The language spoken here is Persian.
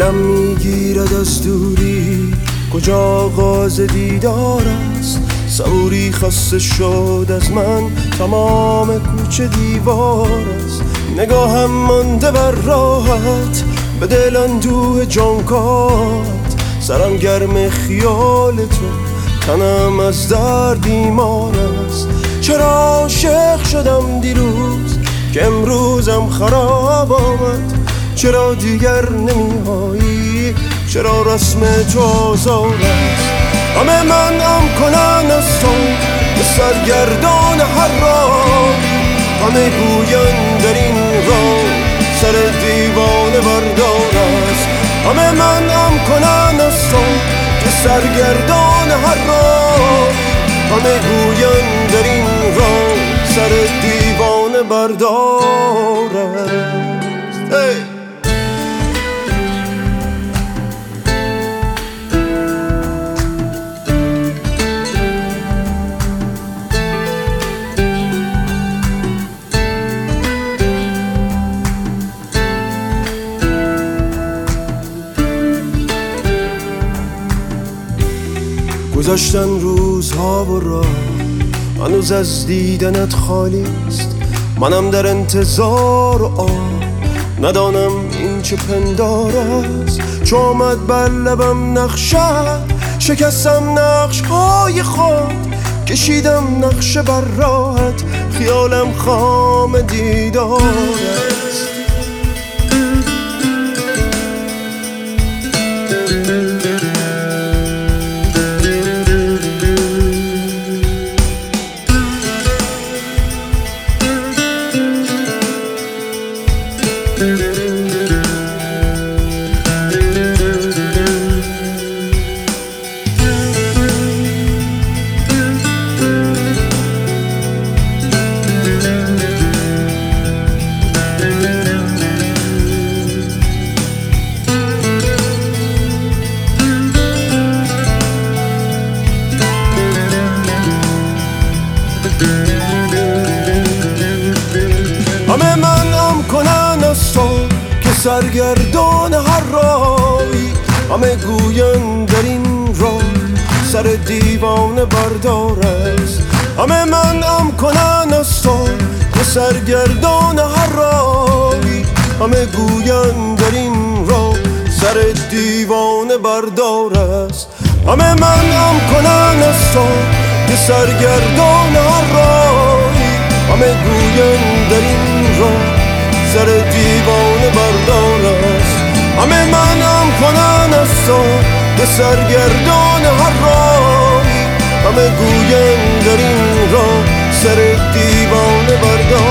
دلم میگیرد از دوری کجا آغاز دیدار است. صبوری خسته شد از من تمام کوچه دیوار است. نگاهم مانده بر راحت به دل اندوه جانکات. سرم گرم خیال تو تنم از درد بیمار است. چرا عاشق شدم دیروز که امروزم خراب آمد. چرا دیگر نمیایی چرا رسم تو آزار است. همه منعم کنن از تو به سرگردان هر راه. همه گوین در این راه سر دیوانه بردار است. همه منعم کنن از تو که سرگردان هر راه. همه گوین در این راه سر دیوانه بردار است. hey! گذشتن روزها و راه هنوز از دیدنت خالی است. منم در انتظار و آه ندانم این چه پندار است. چو آمد بر لبم نقشت شکستم نقش‌های خود. کشیدم نقشه بر راحت خیالم خام دیدار است. همه منعم کنن از تو که سرگردان هر راهی. همه گوین در این راه سر دیوانه بردار است. همه منعم کنن از تو که سرگردان هر راهی. همه گوین در این راه سر دیوانه بردار است. همه منعم کنن از تو که سرگردان هر راهی. همه گوین در این راه سر دیوانه بردار است. همه منعم کنن از تو به سرگردان هر راهی. همه گوین در این راه سر دیوانه بردار